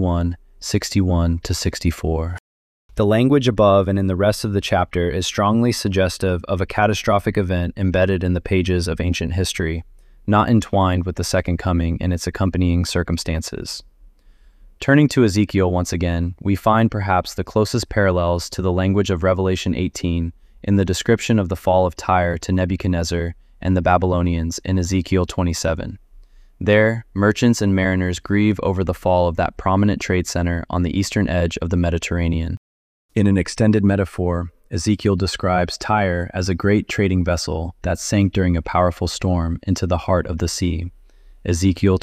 51:61-64. The language above and in the rest of the chapter is strongly suggestive of a catastrophic event embedded in the pages of ancient history, not entwined with the Second Coming and its accompanying circumstances. Turning to Ezekiel once again, we find perhaps the closest parallels to the language of Revelation 18 in the description of the fall of Tyre to Nebuchadnezzar and the Babylonians in Ezekiel 27. There, merchants and mariners grieve over the fall of that prominent trade center on the eastern edge of the Mediterranean. In an extended metaphor, Ezekiel describes Tyre as a great trading vessel that sank during a powerful storm into the heart of the sea. Ezekiel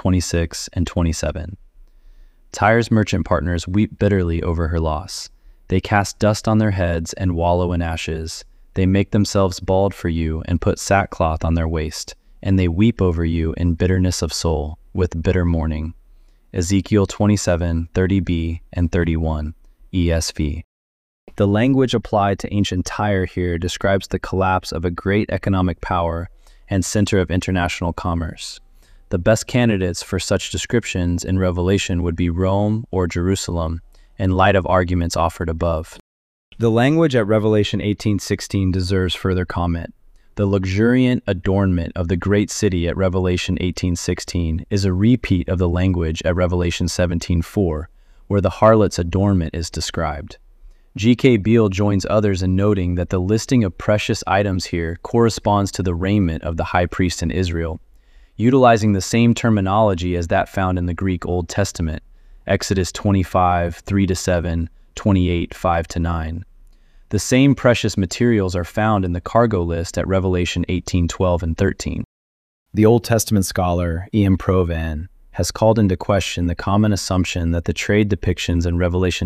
27:26 and 27. Tyre's merchant partners weep bitterly over her loss. They cast dust on their heads and wallow in ashes. They make themselves bald for you and put sackcloth on their waist, and they weep over you in bitterness of soul, with bitter mourning. Ezekiel 27:30b and 31, ESV. The language applied to ancient Tyre here describes the collapse of a great economic power and center of international commerce. The best candidates for such descriptions in Revelation would be Rome or Jerusalem, in light of arguments offered above. The language at Revelation 18:16 deserves further comment. The luxuriant adornment of the great city at Revelation 18:16 is a repeat of the language at Revelation 17:4, where the harlot's adornment is described. G.K. Beale joins others in noting that the listing of precious items here corresponds to the raiment of the high priest in Israel, utilizing the same terminology as that found in the Greek Old Testament, Exodus 25:3-7, 28:5-9. The same precious materials are found in the cargo list at Revelation 18:12 and 13. The Old Testament scholar E.M. Provan has called into question the common assumption that the trade depictions in Revelation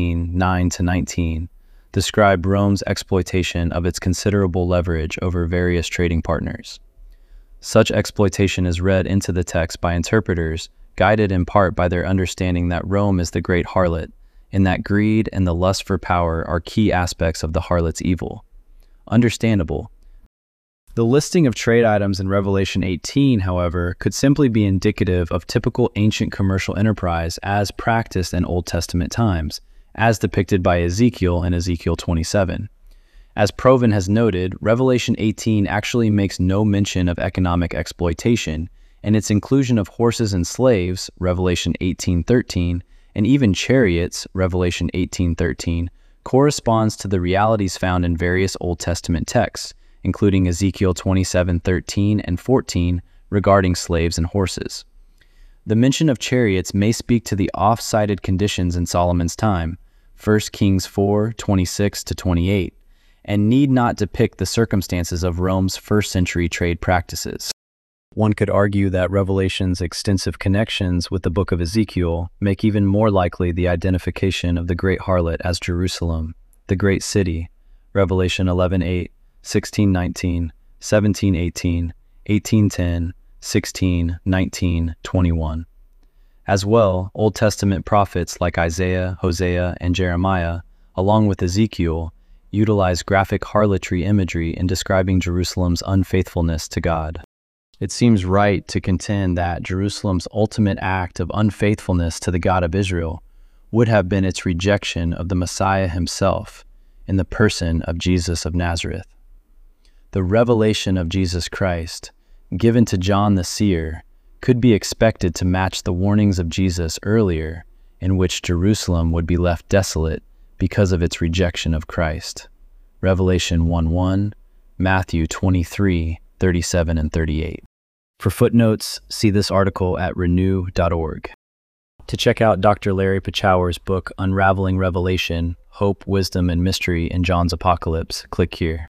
18:9-19 describe Rome's exploitation of its considerable leverage over various trading partners. Such exploitation is read into the text by interpreters, guided in part by their understanding that Rome is the great harlot, and that greed and the lust for power are key aspects of the harlot's evil. Understandable. The listing of trade items in Revelation 18, however, could simply be indicative of typical ancient commercial enterprise as practiced in Old Testament times, as depicted by Ezekiel in Ezekiel 27. As Provan has noted, Revelation 18 actually makes no mention of economic exploitation, and its inclusion of horses and slaves, Revelation 18:13, and even chariots, Revelation 18:13, corresponds to the realities found in various Old Testament texts, including Ezekiel 27:13 and 14 regarding slaves and horses. The mention of chariots may speak to the off-cited conditions in Solomon's time, 1 Kings 4:26-28, and need not depict the circumstances of Rome's first-century trade practices. One could argue that Revelation's extensive connections with the book of Ezekiel make even more likely the identification of the great harlot as Jerusalem, the great city, Revelation 11:8, 16:19, 17:18, 18:10, 16, 19, 21. As well, Old Testament prophets like Isaiah, Hosea, and Jeremiah, along with Ezekiel, utilize graphic harlotry imagery in describing Jerusalem's unfaithfulness to God. It seems right to contend that Jerusalem's ultimate act of unfaithfulness to the God of Israel would have been its rejection of the Messiah himself in the person of Jesus of Nazareth. The revelation of Jesus Christ, given to John the seer, could be expected to match the warnings of Jesus earlier, in which Jerusalem would be left desolate because of its rejection of Christ. Revelation 1:1, Matthew 23:37 and 38. For footnotes, see this article at renew.org. To check out Dr. Larry Pichower's book, Unraveling Revelation, Hope, Wisdom, and Mystery in John's Apocalypse, click here.